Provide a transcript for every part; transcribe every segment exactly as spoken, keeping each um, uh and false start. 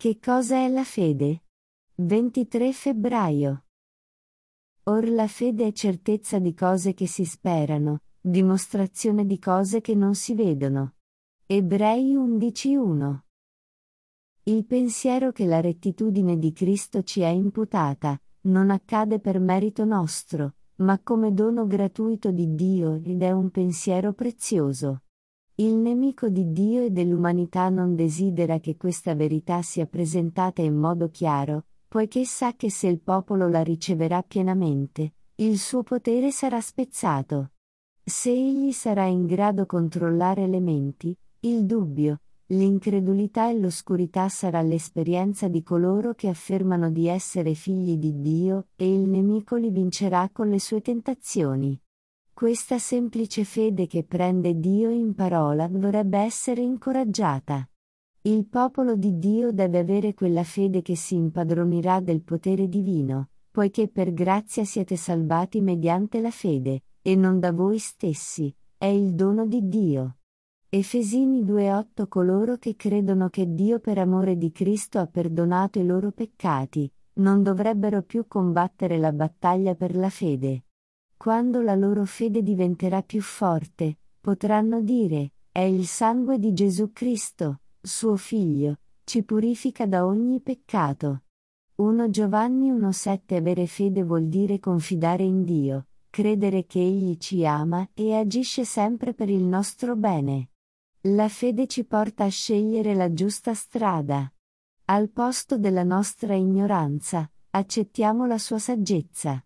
Che cosa è la fede? ventitré febbraio. Or la fede è certezza di cose che si sperano, dimostrazione di cose che non si vedono. Ebrei undici uno. Il pensiero che la rettitudine di Cristo ci è imputata, non accade per merito nostro, ma come dono gratuito di Dio, ed è un pensiero prezioso. Il nemico di Dio e dell'umanità non desidera che questa verità sia presentata in modo chiaro, poiché sa che se il popolo la riceverà pienamente, il suo potere sarà spezzato. Se egli sarà in grado controllare le menti, il dubbio, l'incredulità e l'oscurità sarà l'esperienza di coloro che affermano di essere figli di Dio, e il nemico li vincerà con le sue tentazioni. Questa semplice fede che prende Dio in parola dovrebbe essere incoraggiata. Il popolo di Dio deve avere quella fede che si impadronirà del potere divino, poiché per grazia siete salvati mediante la fede, e non da voi stessi, è il dono di Dio. Efesini due otto. Coloro che credono che Dio per amore di Cristo ha perdonato i loro peccati, non dovrebbero più combattere la battaglia per la fede. Quando la loro fede diventerà più forte, potranno dire, è il sangue di Gesù Cristo, suo Figlio, ci purifica da ogni peccato. primo Giovanni uno sette. Avere fede vuol dire confidare in Dio, credere che Egli ci ama e agisce sempre per il nostro bene. La fede ci porta a scegliere la giusta strada. Al posto della nostra ignoranza, accettiamo la sua saggezza.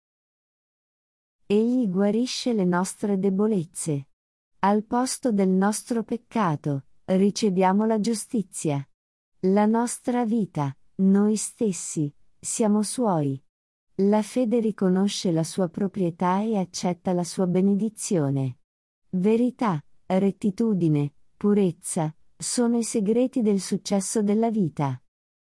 Egli guarisce le nostre debolezze. Al posto del nostro peccato, riceviamo la giustizia. La nostra vita, noi stessi, siamo suoi. La fede riconosce la sua proprietà e accetta la sua benedizione. Verità, rettitudine, purezza, sono i segreti del successo della vita.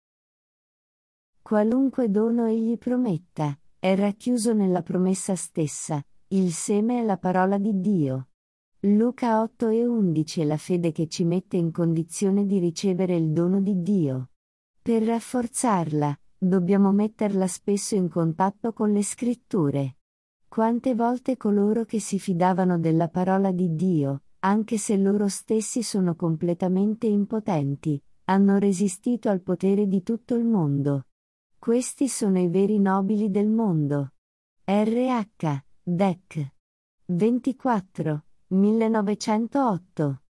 Qualunque dono egli prometta, è racchiuso nella promessa stessa, il seme è la parola di Dio. Luca otto e undici è la fede che ci mette in condizione di ricevere il dono di Dio. Per rafforzarla, dobbiamo metterla spesso in contatto con le scritture. Quante volte coloro che si fidavano della parola di Dio, anche se loro stessi sono completamente impotenti, hanno resistito al potere di tutto il mondo. Questi sono i veri nobili del mondo. R H. Dec. ventiquattro, millenovecentootto.